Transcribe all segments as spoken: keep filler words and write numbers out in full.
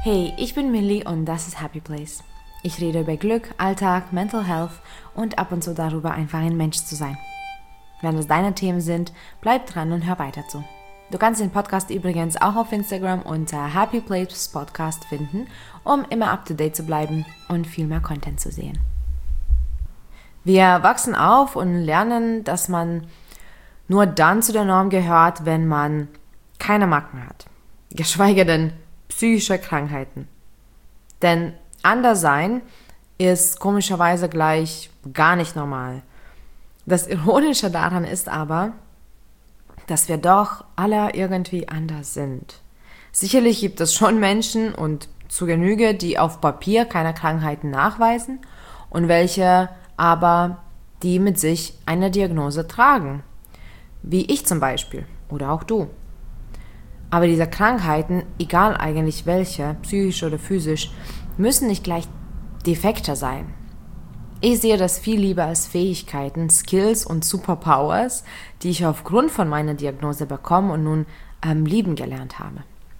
Hey, ich bin Millie und das ist Happy Place. Ich rede über Glück, Alltag, Mental Health und ab und zu darüber, einfach ein Mensch zu sein. Wenn das deine Themen sind, bleib dran und hör weiter zu. Du kannst den Podcast übrigens auch auf Instagram unter Happy Place Podcast finden, um immer up to date zu bleiben und viel mehr Content zu sehen. Wir wachsen auf und lernen, dass man nur dann zu der Norm gehört, wenn man keine Macken hat, geschweige denn psychische Krankheiten. Denn anders sein ist komischerweise gleich gar nicht normal. Das Ironische daran ist aber, dass wir doch alle irgendwie anders sind. Sicherlich gibt es schon Menschen und zu Genüge, die auf Papier keine Krankheiten nachweisen und welche aber, die mit sich eine Diagnose tragen. Wie ich zum Beispiel oder auch du. Aber diese Krankheiten, egal eigentlich welche, psychisch oder physisch, müssen nicht gleich defekter sein. Ich sehe das viel lieber als Fähigkeiten, Skills und Superpowers, die ich aufgrund von meiner Diagnose bekommen und nun ähm, lieben gelernt habe.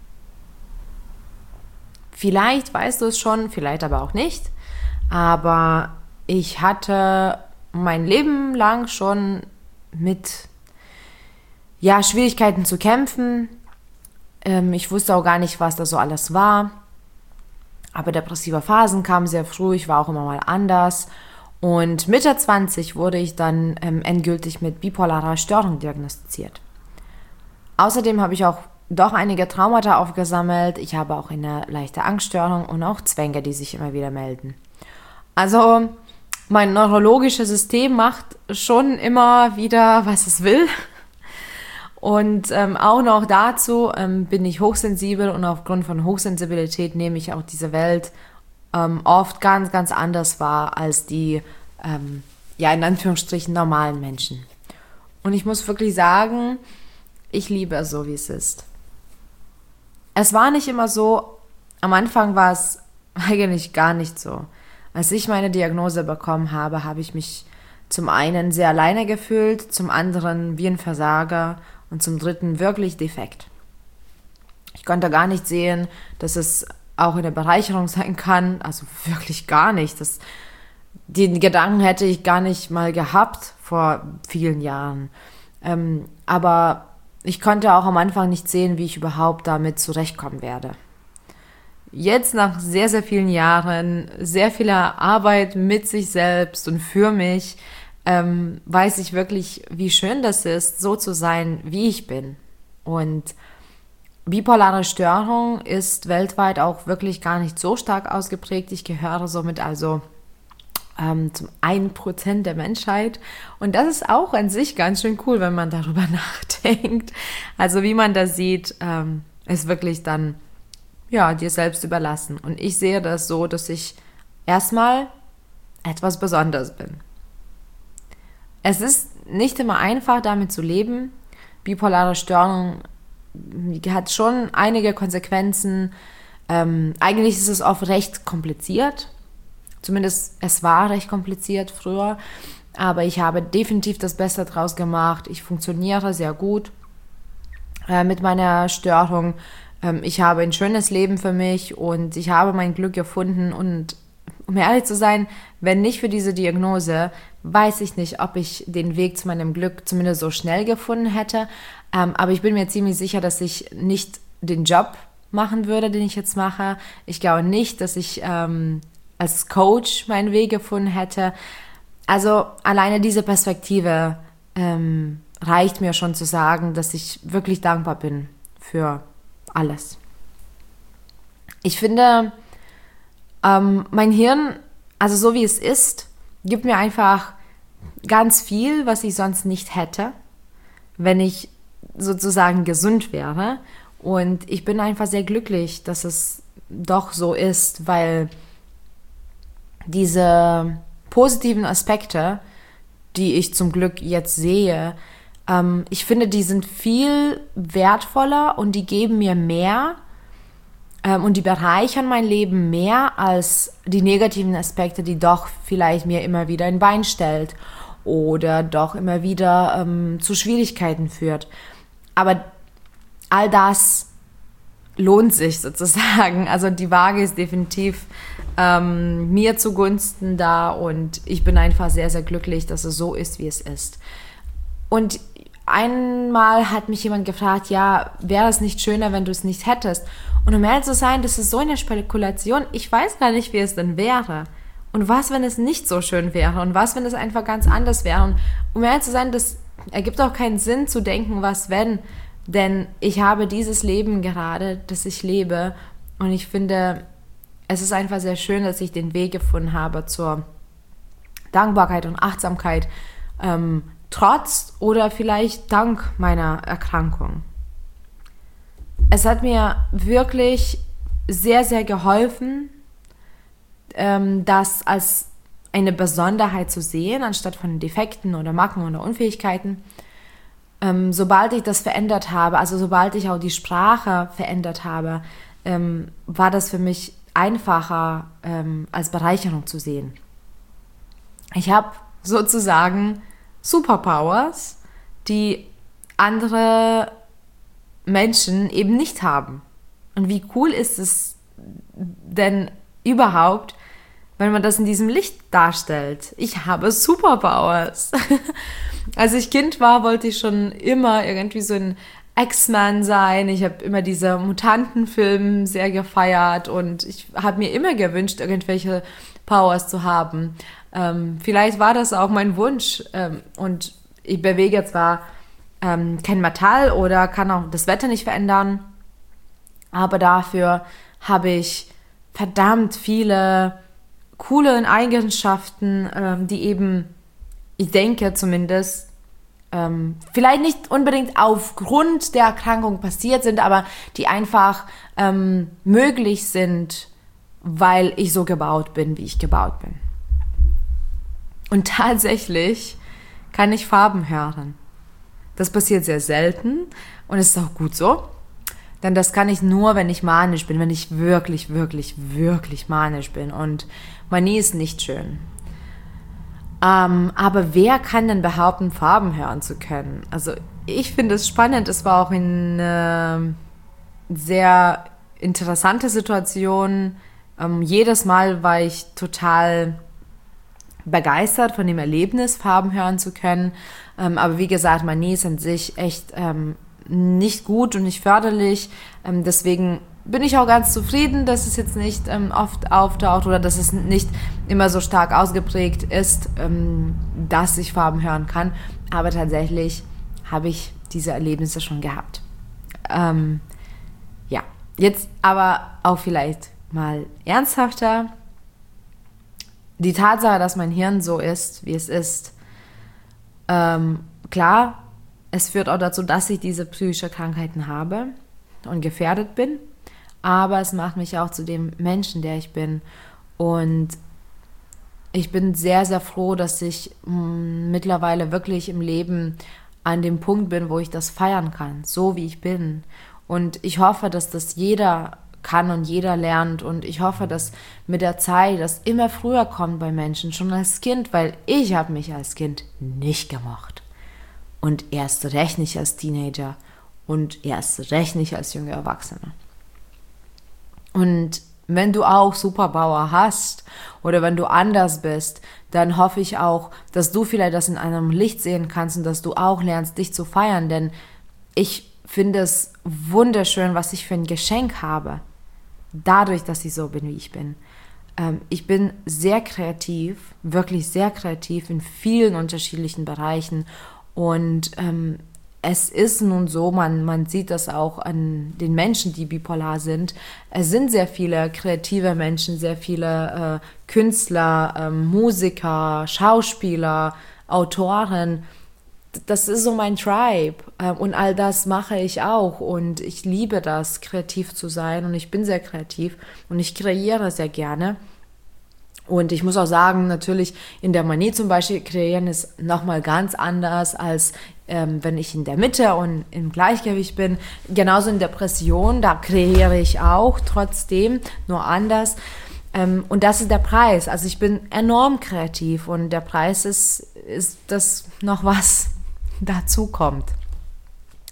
Vielleicht weißt du es schon, vielleicht aber auch nicht, aber ich hatte mein Leben lang schon mit ja, Schwierigkeiten zu kämpfen. Ähm, ich wusste auch gar nicht, was das so alles war. Aber depressive Phasen kamen sehr früh, ich war auch immer mal anders. Und Mitte zwanzig wurde ich dann ähm, endgültig mit bipolarer Störung diagnostiziert. Außerdem habe ich auch doch einige Traumata aufgesammelt. Ich habe auch eine leichte Angststörung und auch Zwänge, die sich immer wieder melden. Also mein neurologisches System macht schon immer wieder, was es will. Und ähm, auch noch dazu ähm, bin ich hochsensibel und aufgrund von Hochsensibilität nehme ich auch diese Welt ähm, oft ganz, ganz anders wahr als die, ähm, ja, in Anführungsstrichen normalen Menschen. Und ich muss wirklich sagen, ich liebe es so, wie es ist. Es war nicht immer so, am Anfang war es eigentlich gar nicht so. Als ich meine Diagnose bekommen habe, habe ich mich zum einen sehr alleine gefühlt, zum anderen wie ein Versager und zum dritten wirklich defekt. Ich konnte gar nicht sehen, dass es auch eine Bereicherung sein kann, also wirklich gar nicht. Das, den Gedanken hätte ich gar nicht mal gehabt vor vielen Jahren. Ähm, aber ich konnte auch am Anfang nicht sehen, wie ich überhaupt damit zurechtkommen werde. Jetzt nach sehr, sehr vielen Jahren, sehr vieler Arbeit mit sich selbst und für mich, ähm, weiß ich wirklich, wie schön das ist, so zu sein, wie ich bin. Und bipolare Störung ist weltweit auch wirklich gar nicht so stark ausgeprägt. Ich gehöre somit also ähm, zum ein Prozent der Menschheit. Und das ist auch an sich ganz schön cool, wenn man darüber nachdenkt. Also wie man das sieht, ähm, ist wirklich dann ja, dir selbst überlassen. Und ich sehe das so, dass ich erstmal etwas Besonderes bin. Es ist nicht immer einfach, damit zu leben. Bipolare Störung hat schon einige Konsequenzen. Ähm, eigentlich ist es oft recht kompliziert. Zumindest es war recht kompliziert früher. Aber ich habe definitiv das Beste draus gemacht. Ich funktioniere sehr gut äh, mit meiner Störung. Ähm, ich habe ein schönes Leben für mich und ich habe mein Glück gefunden. Und um ehrlich zu sein, wenn nicht für diese Diagnose, weiß ich nicht, ob ich den Weg zu meinem Glück zumindest so schnell gefunden hätte. Ähm, aber ich bin mir ziemlich sicher, dass ich nicht den Job machen würde, den ich jetzt mache. Ich glaube nicht, dass ich ähm, als Coach meinen Weg gefunden hätte. Also alleine diese Perspektive ähm, reicht mir schon zu sagen, dass ich wirklich dankbar bin für alles. Ich finde, ähm, mein Hirn, also so wie es ist, gibt mir einfach ganz viel, was ich sonst nicht hätte, wenn ich sozusagen gesund wäre. Und ich bin einfach sehr glücklich, dass es doch so ist, weil diese positiven Aspekte, die ich zum Glück jetzt sehe, ähm, ich finde, die sind viel wertvoller und die geben mir mehr ähm, und die bereichern mein Leben mehr als die negativen Aspekte, die doch vielleicht mir immer wieder ein Bein stellt oder doch immer wieder ähm, zu Schwierigkeiten führt. Aber all das lohnt sich sozusagen. Also die Waage ist definitiv ähm, mir zugunsten da und ich bin einfach sehr, sehr glücklich, dass es so ist, wie es ist. Und einmal hat mich jemand gefragt, ja, wäre es nicht schöner, wenn du es nicht hättest? Und um ehrlich zu sein, das ist so eine Spekulation, ich weiß gar nicht, wie es denn wäre. Und was, wenn es nicht so schön wäre? Und was, wenn es einfach ganz anders wäre? Und um ehrlich zu sein, das ergibt auch keinen Sinn zu denken, was wenn, denn ich habe dieses Leben gerade, das ich lebe und ich finde, es ist einfach sehr schön, dass ich den Weg gefunden habe zur Dankbarkeit und Achtsamkeit, ähm, trotz oder vielleicht dank meiner Erkrankung. Es hat mir wirklich sehr, sehr geholfen, ähm, das als eine Besonderheit zu sehen, anstatt von Defekten oder Macken oder Unfähigkeiten. Ähm, sobald ich das verändert habe, also sobald ich auch die Sprache verändert habe, ähm, war das für mich einfacher ähm, als Bereicherung zu sehen. Ich habe sozusagen Superpowers, die andere Menschen eben nicht haben. Und wie cool ist es denn überhaupt, wenn man das in diesem Licht darstellt? Ich habe Superpowers. Als ich Kind war, wollte ich schon immer irgendwie so ein X-Men sein. Ich habe immer diese Mutantenfilme sehr gefeiert und ich habe mir immer gewünscht, irgendwelche Powers zu haben. Ähm, vielleicht war das auch mein Wunsch. Ähm, und ich bewege zwar ähm, kein Metall oder kann auch das Wetter nicht verändern, aber dafür habe ich verdammt viele coole Eigenschaften, ähm, die eben, ich denke zumindest, ähm, vielleicht nicht unbedingt aufgrund der Erkrankung passiert sind, aber die einfach ähm, möglich sind, weil ich so gebaut bin, wie ich gebaut bin. Und tatsächlich kann ich Farben hören. Das passiert sehr selten und es ist auch gut so. Denn das kann ich nur, wenn ich manisch bin, wenn ich wirklich, wirklich, wirklich manisch bin. Und Manie ist nicht schön. Ähm, aber wer kann denn behaupten, Farben hören zu können? Also ich finde es spannend. Es war auch eine sehr interessante Situation. Ähm, jedes Mal war ich total begeistert von dem Erlebnis, Farben hören zu können. Ähm, aber wie gesagt, Manie ist an sich echt ähm, nicht gut und nicht förderlich. Ähm, deswegen bin ich auch ganz zufrieden, dass es jetzt nicht ähm, oft auftaucht oder dass es nicht immer so stark ausgeprägt ist, ähm, dass ich Farben hören kann. Aber tatsächlich habe ich diese Erlebnisse schon gehabt. Ähm, ja, jetzt aber auch vielleicht mal ernsthafter. Die Tatsache, dass mein Hirn so ist, wie es ist, ähm, klar, es führt auch dazu, dass ich diese psychische Krankheiten habe und gefährdet bin, aber es macht mich auch zu dem Menschen, der ich bin. Und ich bin sehr, sehr froh, dass ich mh, mittlerweile wirklich im Leben an dem Punkt bin, wo ich das feiern kann, so wie ich bin. Und ich hoffe, dass das jeder kann und jeder lernt. Und ich hoffe, dass mit der Zeit das immer früher kommt bei Menschen, schon als Kind, weil ich habe mich als Kind nicht gemocht. Und erst recht nicht als Teenager und erst recht nicht als junge Erwachsene. Und wenn du auch Superpower hast oder wenn du anders bist, dann hoffe ich auch, dass du vielleicht das in einem Licht sehen kannst und dass du auch lernst, dich zu feiern. Denn ich finde es wunderschön, was ich für ein Geschenk habe, dadurch, dass ich so bin, wie ich bin. Ähm, ich bin sehr kreativ, wirklich sehr kreativ in vielen unterschiedlichen Bereichen. Und ähm, es ist nun so, man, man sieht das auch an den Menschen, die bipolar sind. Es sind sehr viele kreative Menschen, sehr viele äh, Künstler, äh, Musiker, Schauspieler, Autoren. Das ist so mein Tribe. Äh, und all das mache ich auch. Und ich liebe das, kreativ zu sein. Und ich bin sehr kreativ und ich kreiere sehr gerne. Und ich muss auch sagen, natürlich in der Manie zum Beispiel kreieren ist nochmal ganz anders, als ähm, wenn ich in der Mitte und im Gleichgewicht bin. Genauso in Depression, da kreiere ich auch trotzdem, nur anders. Ähm, und das ist der Preis. Also ich bin enorm kreativ und der Preis ist, ist dass noch was dazu kommt.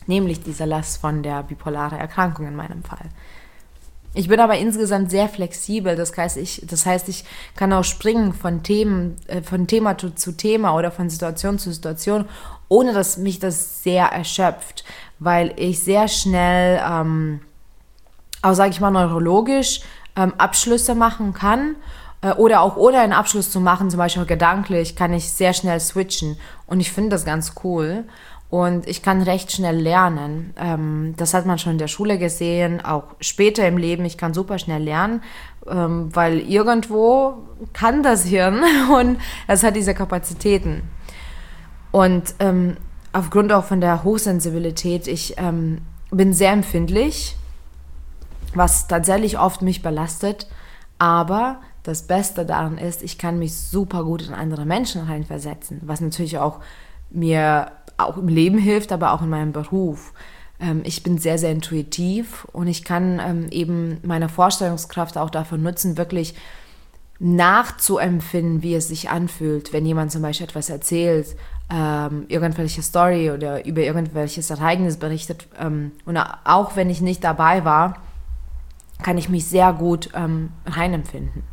nämlich diese Last von der bipolaren Erkrankung in meinem Fall. Ich bin aber insgesamt sehr flexibel, das heißt, ich, das heißt, ich kann auch springen von Themen, äh, von Thema zu, zu Thema oder von Situation zu Situation, ohne dass mich das sehr erschöpft, weil ich sehr schnell, ähm, auch sage ich mal neurologisch, ähm, Abschlüsse machen kann äh, oder auch ohne einen Abschluss zu machen, zum Beispiel gedanklich, kann ich sehr schnell switchen und ich finde das ganz cool. Und ich kann recht schnell lernen. Ähm, das hat man schon in der Schule gesehen, auch später im Leben. Ich kann super schnell lernen, ähm, weil irgendwo kann das Hirn und es hat diese Kapazitäten. Und ähm, aufgrund auch von der Hochsensibilität, ich ähm, bin sehr empfindlich, was tatsächlich oft mich belastet. Aber das Beste daran ist, ich kann mich super gut in andere Menschen reinversetzen, was natürlich auch mir auch im Leben hilft, aber auch in meinem Beruf. Ähm, ich bin sehr, sehr intuitiv und ich kann ähm, eben meine Vorstellungskraft auch dafür nutzen, wirklich nachzuempfinden, wie es sich anfühlt, wenn jemand zum Beispiel etwas erzählt, ähm, irgendwelche Story oder über irgendwelches Ereignis berichtet. Ähm, und auch wenn ich nicht dabei war, kann ich mich sehr gut ähm, reinempfinden.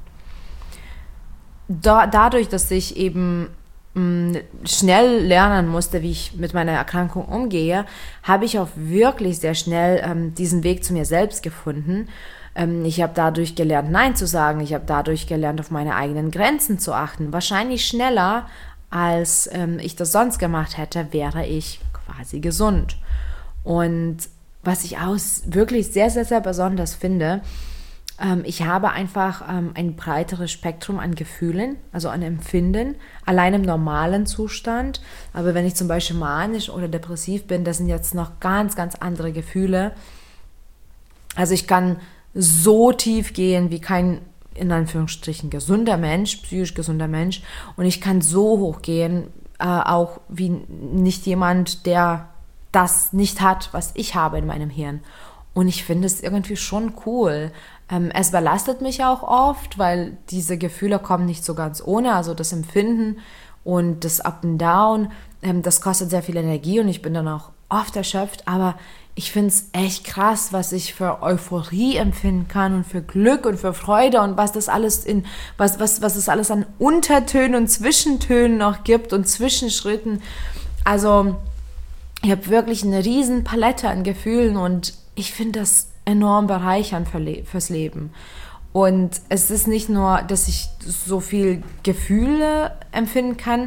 Da, dadurch, dass ich eben schnell lernen musste, wie ich mit meiner Erkrankung umgehe, habe ich auch wirklich sehr schnell ähm, diesen Weg zu mir selbst gefunden. Ähm, ich habe dadurch gelernt, Nein zu sagen. Ich habe dadurch gelernt, auf meine eigenen Grenzen zu achten. Wahrscheinlich schneller, als ähm, ich das sonst gemacht hätte, wäre ich quasi gesund. Und was ich auch wirklich sehr, sehr, sehr besonders finde, ich habe einfach ähm, ein breiteres Spektrum an Gefühlen, also an Empfinden, allein im normalen Zustand. Aber wenn ich zum Beispiel manisch oder depressiv bin, das sind jetzt noch ganz, ganz andere Gefühle. Also ich kann so tief gehen wie kein, in Anführungsstrichen, gesunder Mensch, psychisch gesunder Mensch. Und ich kann so hoch gehen, äh, auch wie nicht jemand, der das nicht hat, was ich habe in meinem Hirn. Und ich finde es irgendwie schon cool. Ähm, es belastet mich auch oft, weil diese Gefühle kommen nicht so ganz ohne. Also das Empfinden und das Up and Down, ähm, das kostet sehr viel Energie und ich bin dann auch oft erschöpft. Aber ich finde es echt krass, was ich für Euphorie empfinden kann und für Glück und für Freude und was das alles in, was, was, was es alles an Untertönen und Zwischentönen noch gibt und Zwischenschritten. Also ich habe wirklich eine riesen Palette an Gefühlen und ich finde das enorm bereichernd für Le- fürs Leben. Und es ist nicht nur, dass ich so viel Gefühle empfinden kann.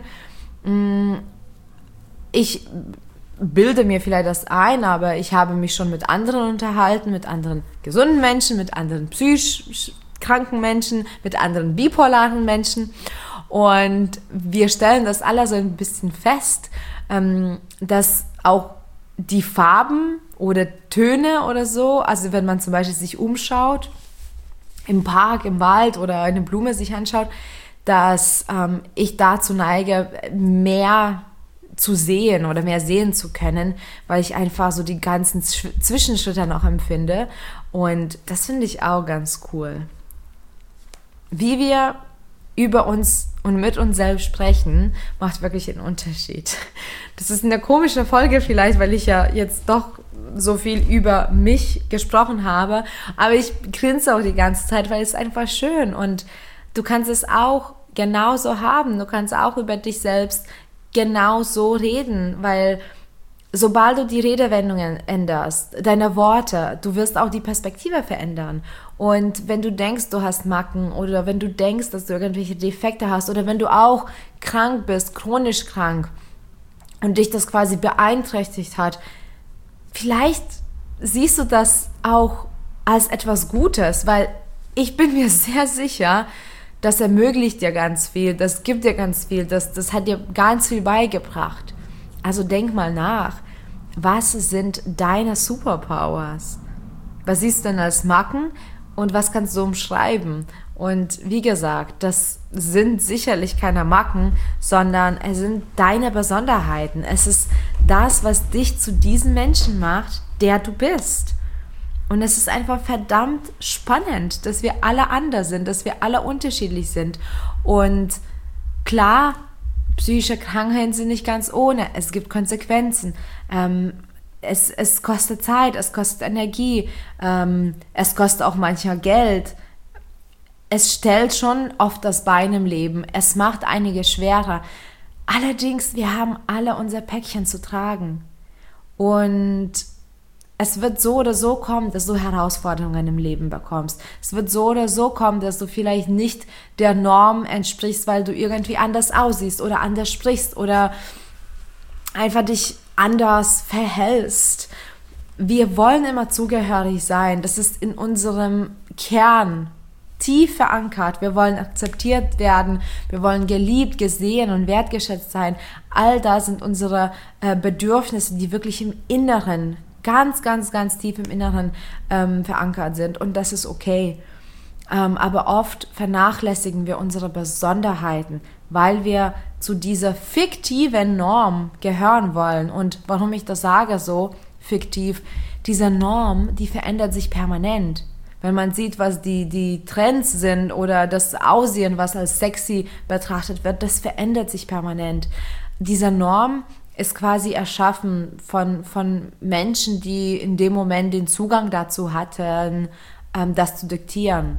Ich bilde mir vielleicht das ein, aber ich habe mich schon mit anderen unterhalten, mit anderen gesunden Menschen, mit anderen psychisch kranken Menschen, mit anderen bipolaren Menschen. Und wir stellen das alle so ein bisschen fest, dass auch die Farben oder Töne oder so, also wenn man zum Beispiel sich umschaut, im Park, im Wald oder eine Blume sich anschaut, dass ähm, ich dazu neige, mehr zu sehen oder mehr sehen zu können, weil ich einfach so die ganzen Zw- Zwischenschritte noch empfinde und das finde ich auch ganz cool. Wie wir über uns und mit uns selbst sprechen, macht wirklich einen Unterschied. Das ist eine komische Folge vielleicht, weil ich ja jetzt doch so viel über mich gesprochen habe, aber ich grinse auch die ganze Zeit, weil es einfach schön und du kannst es auch genauso haben, du kannst auch über dich selbst genauso reden, weil sobald du die Redewendungen änderst, deine Worte, du wirst auch die Perspektive verändern. Und wenn du denkst, du hast Macken oder wenn du denkst, dass du irgendwelche Defekte hast oder wenn du auch krank bist, chronisch krank und dich das quasi beeinträchtigt hat, vielleicht siehst du das auch als etwas Gutes, weil ich bin mir sehr sicher, das ermöglicht dir ganz viel, das gibt dir ganz viel, das, das hat dir ganz viel beigebracht. Also denk mal nach, was sind deine Superpowers? Was siehst du denn als Macken und was kannst du umschreiben? Und wie gesagt, das sind sicherlich keine Macken, sondern es sind deine Besonderheiten. Es ist das, was dich zu diesem Menschen macht, der du bist. Und es ist einfach verdammt spannend, dass wir alle anders sind, dass wir alle unterschiedlich sind. Und klar, psychische Krankheiten sind nicht ganz ohne. Es gibt Konsequenzen. Ähm, es, es kostet Zeit, es kostet Energie, ähm, es kostet auch manchmal Geld. Es stellt schon oft das Bein im Leben, es macht einige schwerer. Allerdings, wir haben alle unser Päckchen zu tragen. Und es wird so oder so kommen, dass du Herausforderungen im Leben bekommst. Es wird so oder so kommen, dass du vielleicht nicht der Norm entsprichst, weil du irgendwie anders aussiehst oder anders sprichst oder einfach dich anders verhältst. Wir wollen immer zugehörig sein. Das ist in unserem Kern tief verankert. Wir wollen akzeptiert werden. Wir wollen geliebt, gesehen und wertgeschätzt sein. All das sind unsere äh, Bedürfnisse, die wirklich im Inneren, ganz, ganz, ganz tief im Inneren ähm, verankert sind. Und das ist okay. Ähm, aber oft vernachlässigen wir unsere Besonderheiten, weil wir zu dieser fiktiven Norm gehören wollen. Und warum ich das sage so fiktiv, diese Norm, die verändert sich permanent. Wenn man sieht, was die, die Trends sind oder das Aussehen, was als sexy betrachtet wird, das verändert sich permanent. Diese Norm ist quasi erschaffen von, von Menschen, die in dem Moment den Zugang dazu hatten, ähm, das zu diktieren.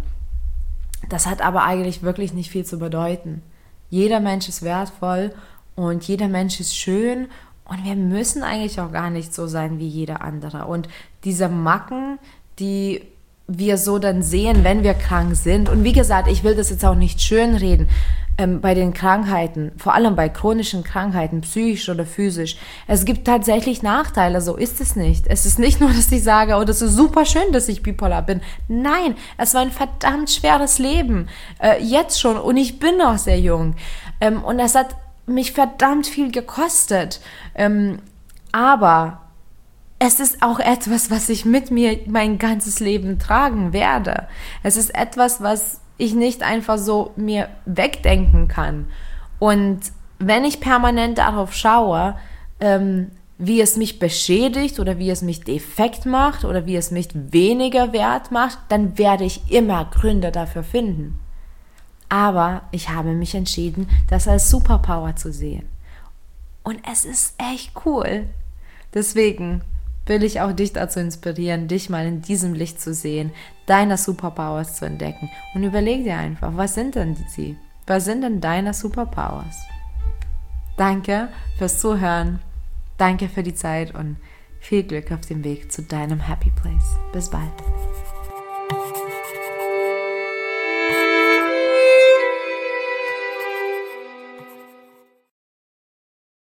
Das hat aber eigentlich wirklich nicht viel zu bedeuten. Jeder Mensch ist wertvoll und jeder Mensch ist schön und wir müssen eigentlich auch gar nicht so sein wie jeder andere. Und diese Macken, die wir so dann sehen, wenn wir krank sind. Und wie gesagt, ich will das jetzt auch nicht schönreden, ähm, bei den Krankheiten, vor allem bei chronischen Krankheiten, psychisch oder physisch. Es gibt tatsächlich Nachteile, so ist es nicht. Es ist nicht nur, dass ich sage, oh, das ist super schön, dass ich bipolar bin. Nein, es war ein verdammt schweres Leben, äh, jetzt schon, und ich bin noch sehr jung. Ähm, und es hat mich verdammt viel gekostet. Ähm, aber es ist auch etwas, was ich mit mir mein ganzes Leben tragen werde. Es ist etwas, was ich nicht einfach so mir wegdenken kann. Und wenn ich permanent darauf schaue, ähm, wie es mich beschädigt oder wie es mich defekt macht oder wie es mich weniger wert macht, dann werde ich immer Gründe dafür finden. Aber ich habe mich entschieden, das als Superpower zu sehen. Und es ist echt cool. Deswegen will ich auch dich dazu inspirieren, dich mal in diesem Licht zu sehen, deine Superpowers zu entdecken. Und überleg dir einfach, was sind denn sie? Was sind denn deine Superpowers? Danke fürs Zuhören, danke für die Zeit und viel Glück auf dem Weg zu deinem Happy Place. Bis bald.